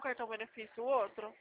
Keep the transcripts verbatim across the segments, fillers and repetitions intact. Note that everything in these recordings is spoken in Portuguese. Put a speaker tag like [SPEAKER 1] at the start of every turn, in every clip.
[SPEAKER 1] cartão benefício o outro?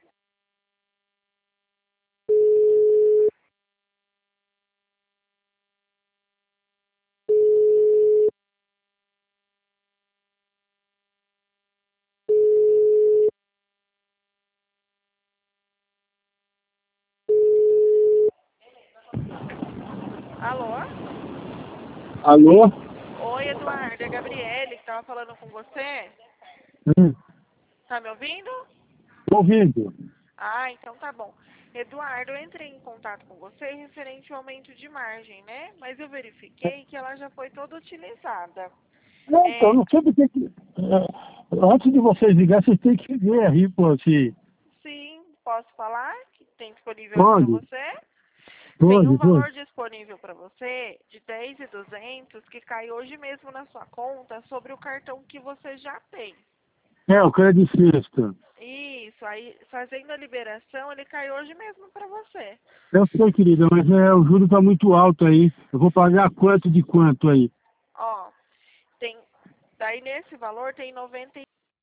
[SPEAKER 1] Alô?
[SPEAKER 2] Alô?
[SPEAKER 1] Oi, Eduardo, é a Gabriele que tava falando com você.
[SPEAKER 2] Hum,
[SPEAKER 1] Tá me ouvindo?
[SPEAKER 2] tô ouvindo.
[SPEAKER 1] Ah, então tá bom. Eduardo, eu entrei em contato com você referente ao aumento de margem, né? Mas eu verifiquei que ela já foi toda utilizada.
[SPEAKER 2] Não, então,
[SPEAKER 1] É,
[SPEAKER 2] não sei porque que... é, antes de vocês ligar, vocês têm que ver aí, pô, se...
[SPEAKER 1] sim, posso falar que tem disponível aí para
[SPEAKER 2] Pode,
[SPEAKER 1] você? Tem um
[SPEAKER 2] pode,
[SPEAKER 1] valor
[SPEAKER 2] pode.
[SPEAKER 1] disponível para você de dez mil e duzentos que cai hoje mesmo na sua conta sobre o cartão que você já tem.
[SPEAKER 2] É, o cara é de sexta.
[SPEAKER 1] Isso, aí fazendo a liberação, ele cai hoje mesmo para você.
[SPEAKER 2] Eu sei, querida, mas é, o juro tá muito alto aí. Eu vou pagar quanto de quanto aí?
[SPEAKER 1] Ó, tem, daí nesse valor tem noventa e...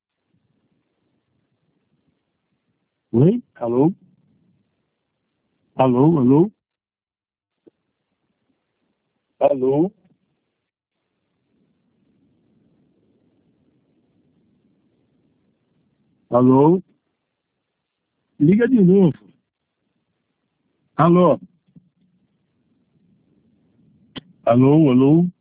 [SPEAKER 2] Oi? Alô? Alô, alô? Alô? Alô? Liga de novo. Alô? Alô, alô?